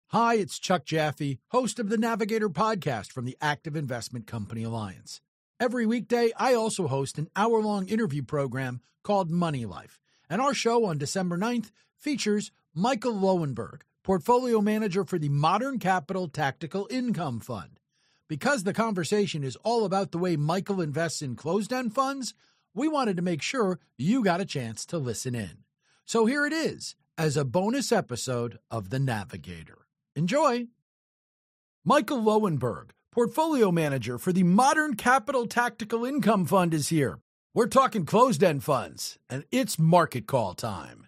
Hi, it's Chuck Jaffe, host of the Navigator podcast from the Active Investment Company Alliance. Every weekday, I also host an hour-long interview program called Money Life. And our show on December 9th features Michael Lowenberg, portfolio manager for the Modern Capital Tactical Income Fund. Because the conversation is all about the way Michael invests in closed-end funds, we wanted to make sure you got a chance to listen in. So here it is, as a bonus episode of The Navigator. Enjoy! Michael Lowenberg, portfolio manager for the Modern Capital Tactical Income Fund, is here. We're talking closed-end funds, and it's market call time.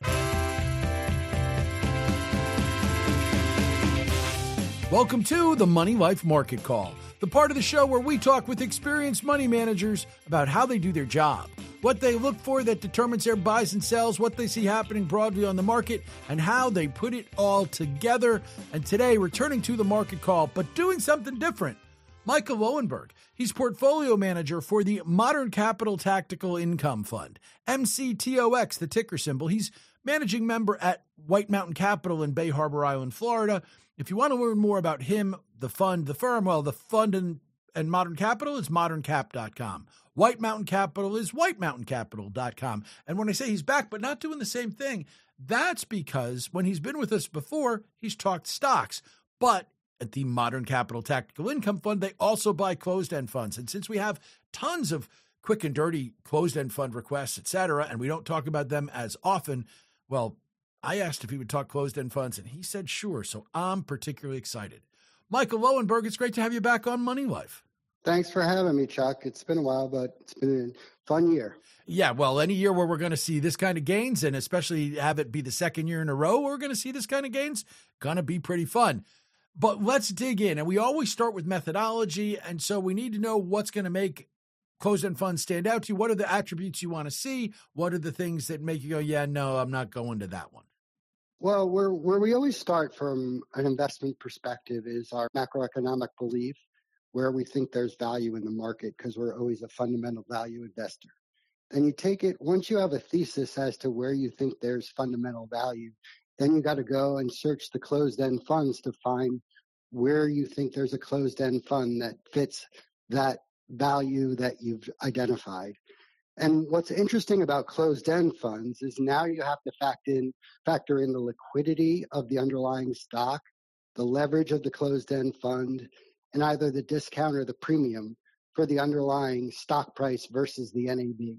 Welcome to the Money Life Market Call, the part of the show where we talk with experienced money managers about how they do their job, what they look for that determines their buys and sells, what they see happening broadly on the market, and how they put it all together. And today, returning to the market call, but doing something different, Michael Lowenberg. He's portfolio manager for the Modern Capital Tactical Income Fund, MCTOX, the ticker symbol. He's managing member at White Mountain Capital in Bay Harbor Island, Florida. If you want to learn more about him, the fund, the firm, well, the fund and Modern Capital is moderncap.com. White Mountain Capital is whitemountaincapital.com. And when I say he's back, but not doing the same thing, that's because when he's been with us before, he's talked stocks. But at the Modern Capital Tactical Income Fund, they also buy closed-end funds. And since we have tons of quick and dirty closed-end fund requests, et cetera, and we don't talk about them as often, well, I asked if he would talk closed-end funds, and he said sure, so I'm particularly excited. Michael Lowenberg, it's great to have you back on Money Life. Thanks for having me, Chuck. It's been a while, but it's been a fun year. Yeah, well, any year where we're going to see this kind of gains, and especially have it be the second year in a row we're going to see this kind of gains, going to be pretty fun. But let's dig in, and we always start with methodology, and so we need to know what's going to make closed-end funds stand out to you. What are the attributes you want to see? What are the things that make you go, yeah, no, I'm not going to that one? Well, where we always start from an investment perspective is our macroeconomic belief, where we think there's value in the market because we're always a fundamental value investor. And you take it, once you have a thesis as to where you think there's fundamental value, then you got to go and search the closed-end funds to find where you think there's a closed-end fund that fits that value that you've identified. And what's interesting about closed-end funds is now you have to factor in the liquidity of the underlying stock, the leverage of the closed-end fund, and either the discount or the premium for the underlying stock price versus the NAV.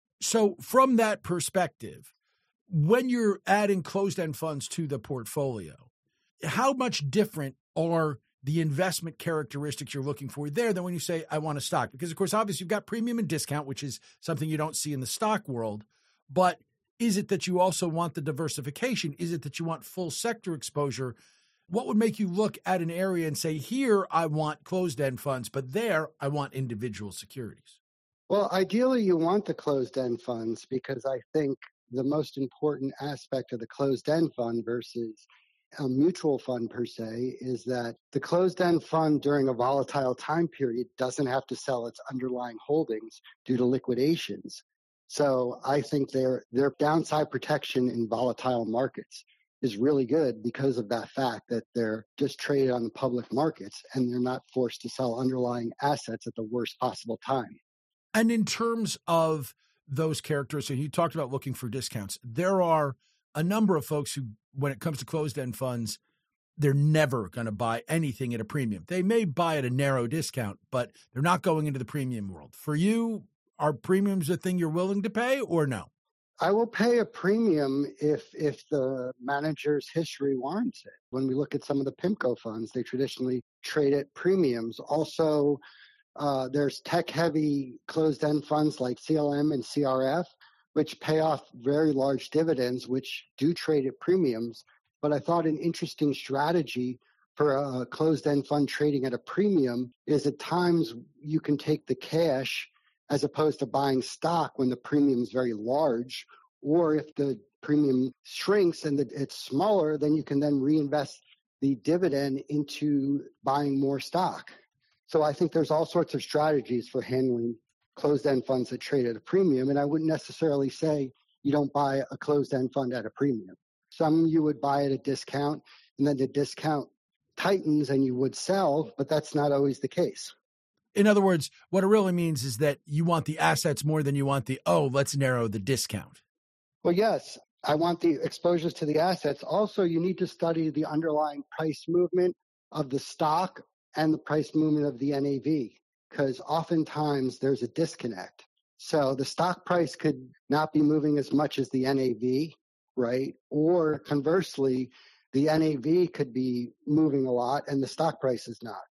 So from that perspective, when you're adding closed-end funds to the portfolio, how much different are the investment characteristics you're looking for there than when you say, I want a stock? Because, of course, obviously you've got premium and discount, which is something you don't see in the stock world. But is it that you also want the diversification? Is it that you want full sector exposure? What would make you look at an area and say, here I want closed-end funds, but there I want individual securities? Well, ideally you want the closed-end funds because I think the most important aspect of the closed-end fund versus a mutual fund per se is that the closed-end fund during a volatile time period doesn't have to sell its underlying holdings due to liquidations. So I think their downside protection in volatile markets is really good because of that fact that they're just traded on the public markets and they're not forced to sell underlying assets at the worst possible time. And in terms of those characteristics, you talked about looking for discounts. There are a number of folks who, when it comes to closed-end funds, they're never going to buy anything at a premium. They may buy at a narrow discount, but they're not going into the premium world. For you, are premiums a thing you're willing to pay or no? I will pay a premium if the manager's history warrants it. When we look at some of the PIMCO funds, they traditionally trade at premiums. Also, there's tech-heavy closed-end funds like CLM and CRF, which pay off very large dividends, which do trade at premiums. But I thought an interesting strategy for a closed-end fund trading at a premium is at times you can take the cash as opposed to buying stock when the premium is very large, or if the premium shrinks and it's smaller, then you can then reinvest the dividend into buying more stock. So I think there's all sorts of strategies for handling closed-end funds that trade at a premium, and I wouldn't necessarily say you don't buy a closed-end fund at a premium. Some you would buy at a discount, and then the discount tightens and you would sell, but that's not always the case. In other words, what it really means is that you want the assets more than you want let's narrow the discount. Well, yes, I want the exposures to the assets. Also, you need to study the underlying price movement of the stock and the price movement of the NAV, because oftentimes there's a disconnect. So the stock price could not be moving as much as the NAV, right? Or conversely, the NAV could be moving a lot and the stock price is not.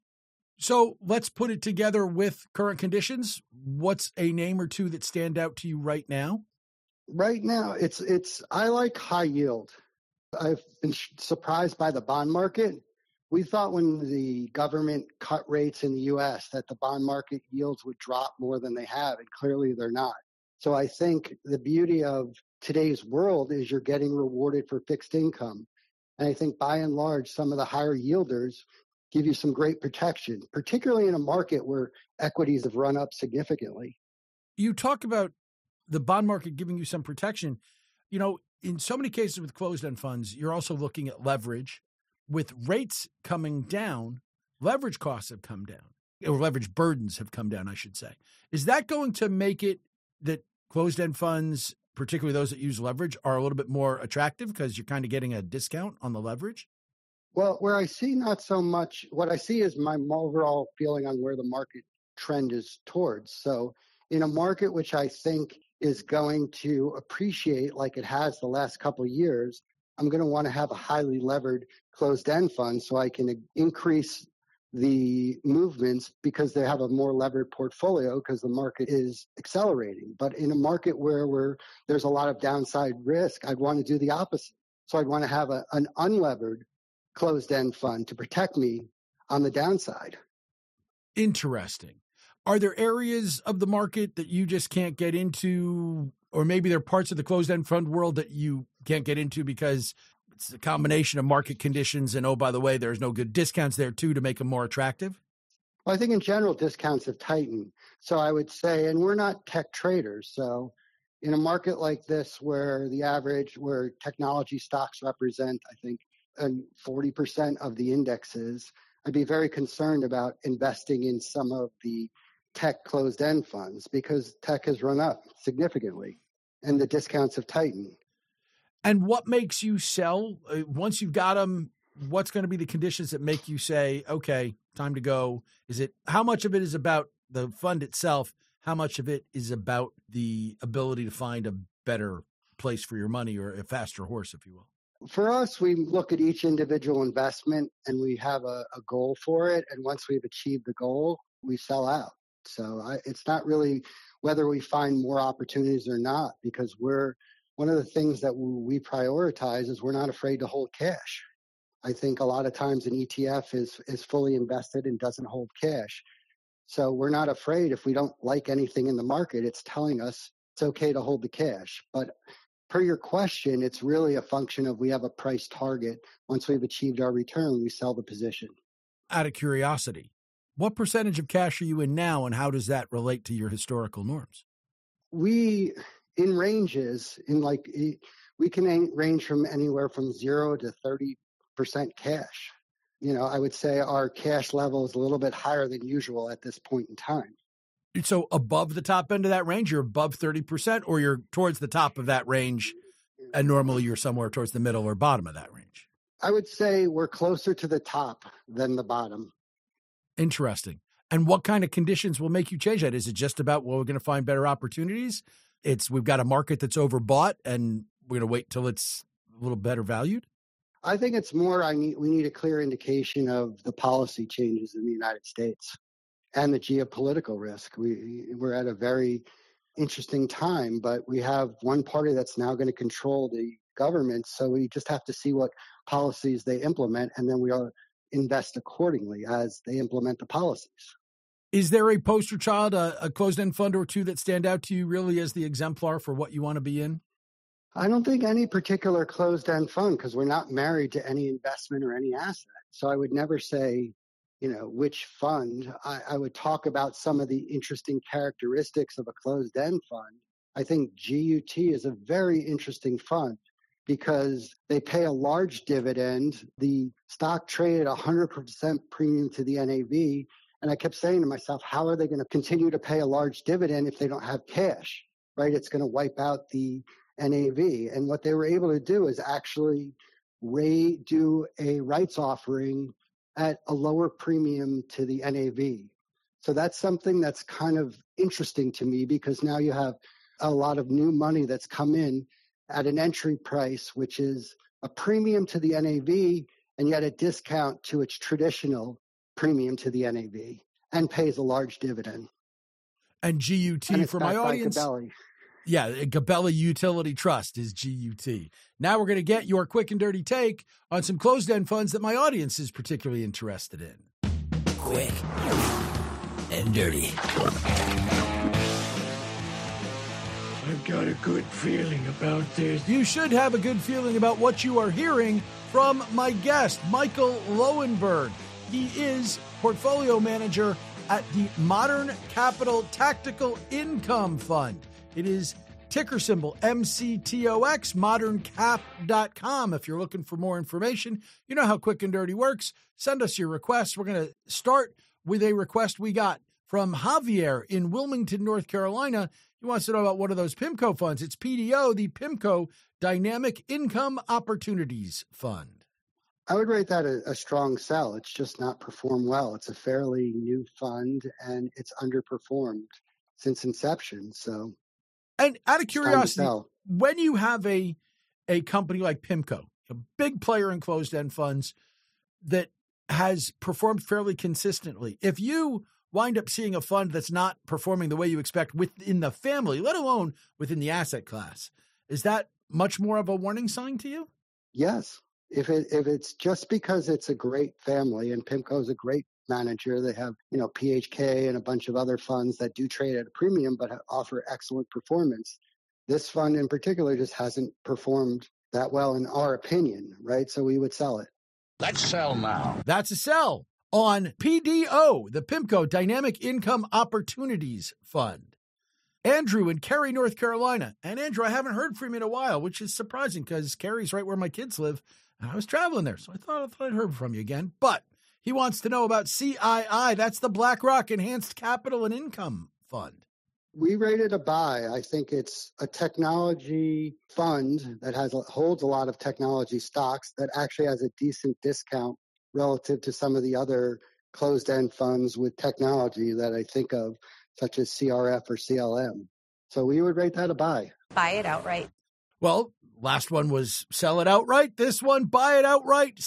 So let's put it together with current conditions. What's a name or two that stand out to you right now? Right now, I like high yield. I've been surprised by the bond market. We thought when the government cut rates in the U.S. that the bond market yields would drop more than they have, and clearly they're not. So I think the beauty of today's world is you're getting rewarded for fixed income. And I think by and large, some of the higher yielders give you some great protection, particularly in a market where equities have run up significantly. You talk about the bond market giving you some protection. You know, in so many cases with closed-end funds, you're also looking at leverage. With rates coming down, leverage costs have come down, or leverage burdens have come down, I should say. Is that going to make it that closed-end funds, particularly those that use leverage, are a little bit more attractive because you're kind of getting a discount on the leverage? Well, where I see not so much, what I see is my overall feeling on where the market trend is towards. So in a market which I think is going to appreciate like it has the last couple of years, I'm going to want to have a highly levered closed-end fund so I can increase the movements because they have a more levered portfolio because the market is accelerating. But in a market where there's a lot of downside risk, I'd want to do the opposite. So I'd want to have an unlevered closed-end fund to protect me on the downside. Interesting. Are there areas of the market that you just can't get into, or maybe there are parts of the closed-end fund world that you can't get into because it's a combination of market conditions and, oh, by the way, there's no good discounts there too to make them more attractive? Well, I think in general, discounts have tightened. So I would say, and we're not tech traders, so in a market like this where where technology stocks represent, I think, 40% of the indexes, I'd be very concerned about investing in some of the tech closed-end funds because tech has run up significantly and the discounts have tightened. And what makes you sell? Once you've got them, what's going to be the conditions that make you say, okay, time to go? How much of it is about the fund itself? How much of it is about the ability to find a better place for your money or a faster horse, if you will? For us, we look at each individual investment and we have a goal for it. And once we've achieved the goal, we sell out. So it's not really whether we find more opportunities or not, because one of the things that we prioritize is we're not afraid to hold cash. I think a lot of times an ETF is fully invested and doesn't hold cash. So we're not afraid if we don't like anything in the market, it's telling us it's okay to hold the cash. But per your question, it's really a function of we have a price target. Once we've achieved our return, we sell the position. Out of curiosity, what percentage of cash are you in now, and how does that relate to your historical norms? We, in ranges, we can range from anywhere from 0 to 30% cash. I would say our cash level is a little bit higher than usual at this point in time. So above the top end of that range, you're above 30%, or you're towards the top of that range, and normally you're somewhere towards the middle or bottom of that range? I would say we're closer to the top than the bottom. Interesting. And what kind of conditions will make you change that? Is it just about, we're going to find better opportunities? We've got a market that's overbought and we're going to wait till it's a little better valued? I think it's more we need a clear indication of the policy changes in the United States and the geopolitical risk. We're at a very interesting time, but we have one party that's now going to control the government. So we just have to see what policies they implement, and then we'll invest accordingly as they implement the policies. Is there a poster child, a closed-end fund or two that stand out to you really as the exemplar for what you want to be in? I don't think any particular closed-end fund, because we're not married to any investment or any asset. So I would never say, which fund. I would talk about some of the interesting characteristics of a closed-end fund. I think GUT is a very interesting fund. because they pay a large dividend. The stock traded 100% premium to the NAV. And I kept saying to myself, how are they going to continue to pay a large dividend if they don't have cash, right? It's going to wipe out the NAV. And what they were able to do is actually do a rights offering at a lower premium to the NAV. So that's something that's kind of interesting to me, because now you have a lot of new money that's come in at an entry price, which is a premium to the NAV and yet a discount to its traditional premium to the NAV, and pays a large dividend. And GUT, and for my audience, yeah, Gabelli Utility Trust is GUT. Now we're going to get your quick and dirty take on some closed-end funds that my audience is particularly interested in. Quick and dirty. I've got a good feeling about this. You should have a good feeling about what you are hearing from my guest, Michael Lowenberg. He is portfolio manager at the Modern Capital Tactical Income Fund. It is ticker symbol MCTOX, moderncap.com. If you're looking for more information, you know how Quick and Dirty works. Send us your requests. We're going to start with a request we got from Javier in Wilmington, North Carolina. He wants to know about one of those PIMCO funds. It's PDO, the PIMCO Dynamic Income Opportunities Fund. I would rate that a strong sell. It's just not performed well. It's a fairly new fund, and it's underperformed since inception. So, and out of curiosity, when you have a company like PIMCO, a big player in closed-end funds that has performed fairly consistently, if you wind up seeing a fund that's not performing the way you expect within the family, let alone within the asset class, is that much more of a warning sign to you? Yes. If it's just because it's a great family, and PIMCO is a great manager, they have, PHK and a bunch of other funds that do trade at a premium but offer excellent performance. This fund in particular just hasn't performed that well in our opinion, right? So we would sell it. Let's sell now. That's a sell on PDO, the PIMCO Dynamic Income Opportunities Fund. Andrew in Cary, North Carolina. And Andrew, I haven't heard from you in a while, which is surprising because Cary's right where my kids live. And I was traveling there, so I thought I'd heard from you again. But he wants to know about CII. That's the BlackRock Enhanced Capital and Income Fund. We rated a buy. I think it's a technology fund that holds a lot of technology stocks that actually has a decent discount relative to some of the other closed-end funds with technology that I think of, such as CRF or CLM. So we would rate that a buy. Buy it outright. Well, last one was sell it outright. This one, buy it outright.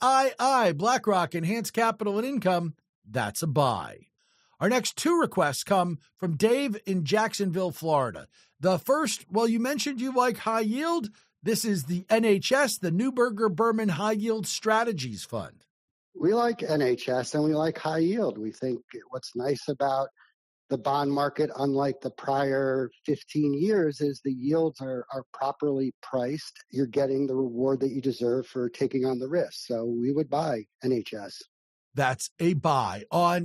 CII, BlackRock Enhanced Capital and Income. That's a buy. Our next two requests come from Dave in Jacksonville, Florida. The first, well, you mentioned you like high yield. This is the NHS, the Neuberger Berman High Yield Strategies Fund. We like NHS and we like high yield. We think what's nice about the bond market, unlike the prior 15 years, is the yields are properly priced. You're getting the reward that you deserve for taking on the risk. So we would buy NHS. That's a buy on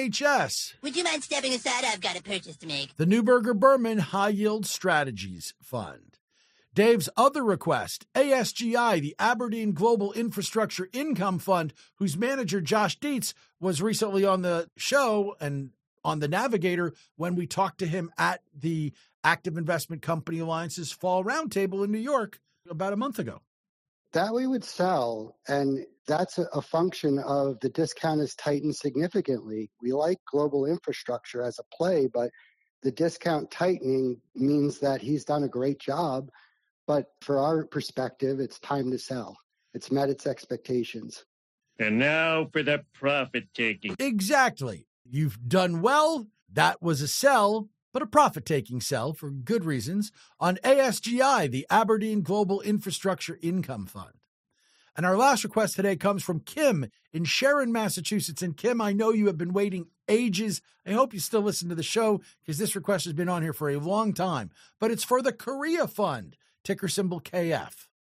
NHS. Would you mind stepping aside? I've got a purchase to make. The Neuberger Berman High Yield Strategies Fund. Dave's other request, ASGI, the Aberdeen Global Infrastructure Income Fund, whose manager, Josh Dietz, was recently on the show and on the Navigator when we talked to him at the Active Investment Company Alliance's Fall Roundtable in New York about a month ago. That we would sell, and that's a function of the discount has tightened significantly. We like global infrastructure as a play, but the discount tightening means that he's done a great job. But for our perspective, it's time to sell. It's met its expectations. And now for the profit taking. Exactly. You've done well. That was a sell, but a profit-taking sell for good reasons on ASGI, the Aberdeen Global Infrastructure Income Fund. And our last request today comes from Kim in Sharon, Massachusetts. And Kim, I know you have been waiting ages. I hope you still listen to the show because this request has been on here for a long time. But it's for the Korea Fund, ticker symbol KF.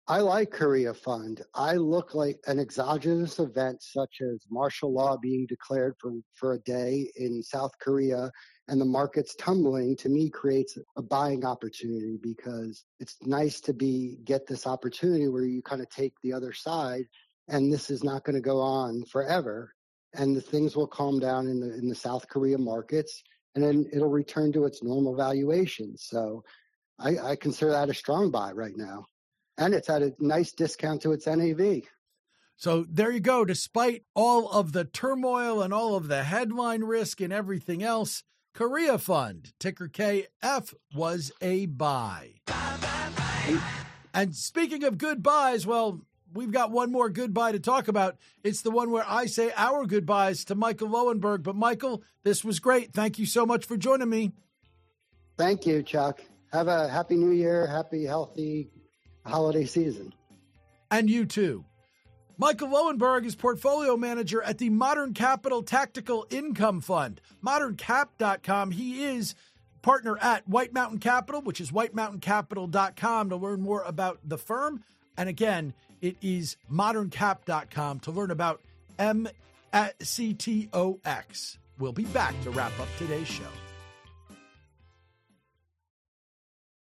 I like Korea Fund. I look like an exogenous event such as martial law being declared for a day in South Korea and the markets tumbling, to me, creates a buying opportunity, because it's nice to get this opportunity where you kind of take the other side, and this is not going to go on forever. And the things will calm down in the South Korea markets, and then it'll return to its normal valuation. So I consider that a strong buy right now. And it's at a nice discount to its NAV. So there you go. Despite all of the turmoil and all of the headline risk and everything else, Korea Fund, ticker KF, was a buy. And speaking of good buys, well, we've got one more good buy to talk about. It's the one where I say our goodbyes to Michael Lowenberg. But Michael, this was great. Thank you so much for joining me. Thank you, Chuck. Have a happy new year, happy, healthy holiday season. And you too. Michael Lowenberg is portfolio manager at the Modern Capital Tactical Income Fund, moderncap.com. He is partner at White Mountain Capital, which is whitemountaincapital.com to learn more about the firm. And again, it is moderncap.com to learn about MCTOX. We'll be back to wrap up today's show.